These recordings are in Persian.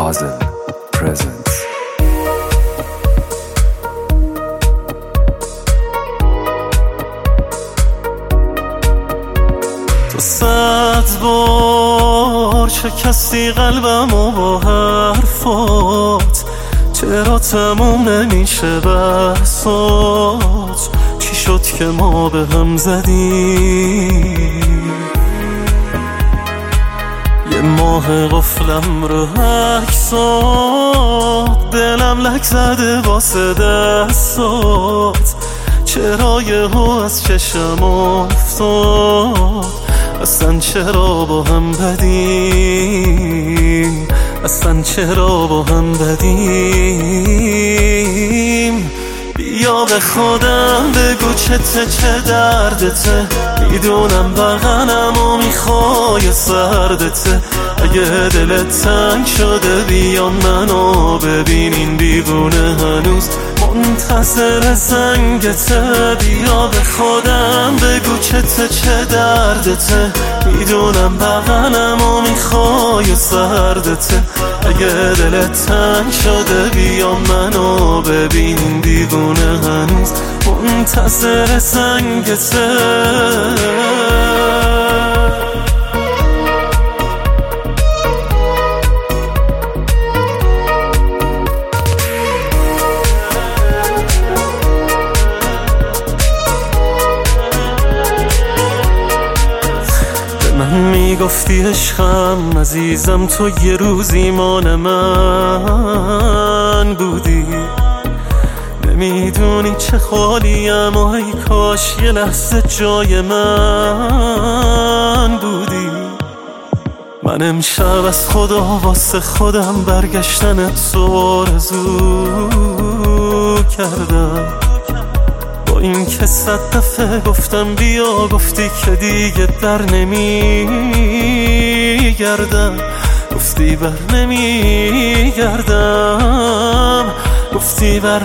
Hazel presents. تو 100 بار شکستی قلبمو با حرفات، چرا تموم نمیشه بحثات؟ چی شد که ما به هم زدیم؟ یه ماه قفلم رو عکسات، دلم لک زده واسه دستات، چرا یهو از چشم افتاد؟ اصلا چرا با هم بدیم؟ اصلا چرا با هم بدیم؟ بیا به خودم بگو چه دردته، میدونم بغلم و میخوای سردته. اگه دلت تنگ شده بیا منو ببین، این دیوونه هنوز منتظر زنگته. بیا به خودم بگو چه دردته، میدونم بغلم و میخوای سردته. اگه دلت تنگ شده بیا منو ببین، این دیوونه هنوز منتظر زنگته. من میگفتی عشقم عزیزم، تو یه روز ایمان من بودی. نمیدونی چه خالیم و ای کاش یه لحظه جای من بودی. من امشب از خدا واسه خودم برگشتنت تو آرزو کردم. این که 100 دفعه گفتم بیا، گفتی که دیگه در نمیگردم. گفتی بر نمیگردم، گفتی بر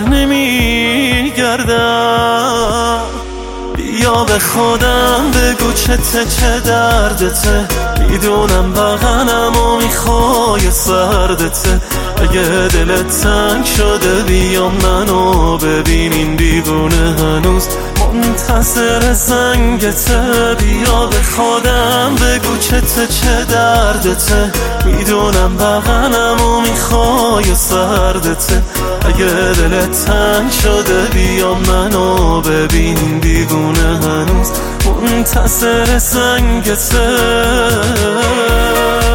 نمیگردم. بیا به خودم بگو چه دردته، میدونم بغلم و میخوای سردته. اگه دلت تنگ شده بیا منو ببین، این دیوونه هنوز منتظر زنگته. بیا به خودم بگو چه دردته، میدونم بغلم و میخوای سردته. اگه دلت تنگ شده بیا منو ببین، این دیوونه هنوز منتظر زنگته.